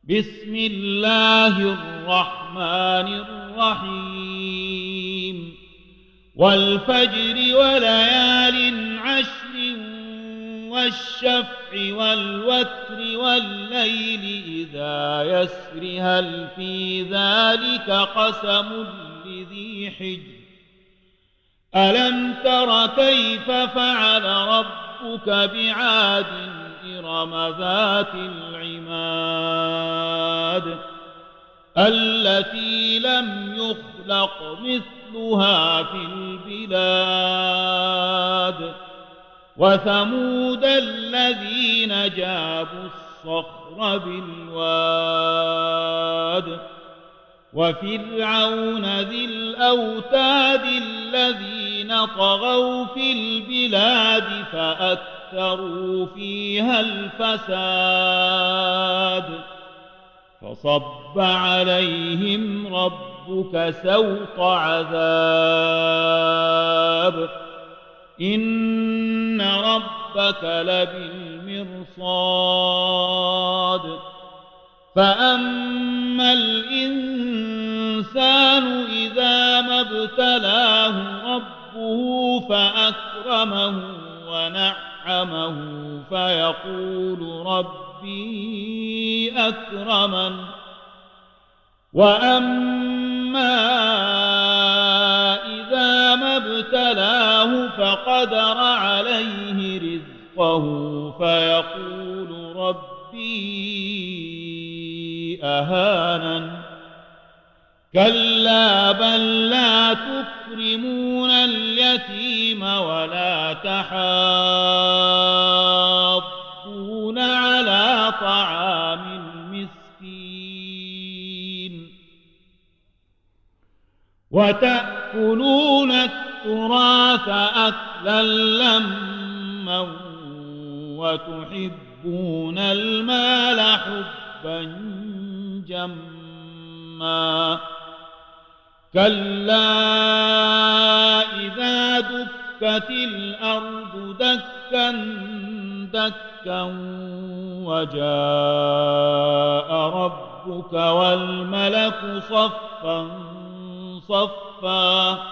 بسم الله الرحمن الرحيم والفجر وليال عشر والشفع والوتر والليل إذا يسر هل في ذلك قسم لذي حجر ألم تر كيف فعل ربك بعاد إرم ذات العماد التي لم يخلق مثلها في البلاد وثمود الذين جابوا الصخر بالواد وفرعون ذي الأوتاد الذين طغوا في البلاد فأكثروا فيها الفساد فصب عليهم ربك سوط عذاب إن ربك لبالمرصاد فأما الإنسان إذا ما ابتلاه ربه فأكرمه ونعمه فيقول ربي أكرمن وأما إذا ما ابتلاه فقدر عليه رزقه فيقول ربي أهانن كلا بل لا تكرمون اليتيم ولا تحاضون على طعام المسكين وتأكلون التراث أكلا لما وتحبون المال حبا جما كلا إذا دكت الأرض دكا دكا وجاء ربك والملك صفا صفا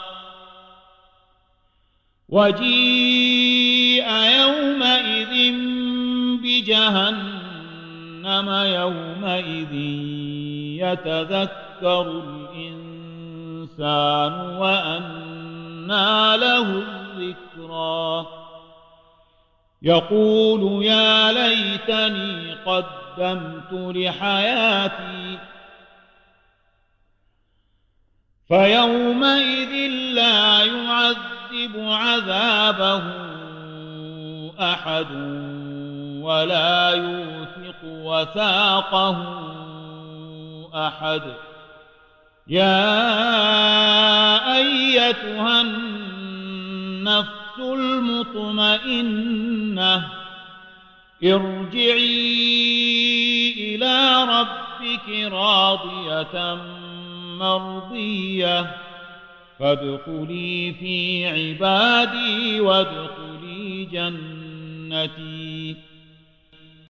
وجيء يومئذ بجهنم يومئذ يتذكر الإنسان وأنى له الذكرى يقول يا ليتني قدمت لحياتي فيومئذ لا يعذب عذابه أحد ولا يوثق وثاقه أحد يا أيتها النفس المطمئنة ارجعي إلى ربك راضية مرضية فادخلي في عبادي وادخلي جنتي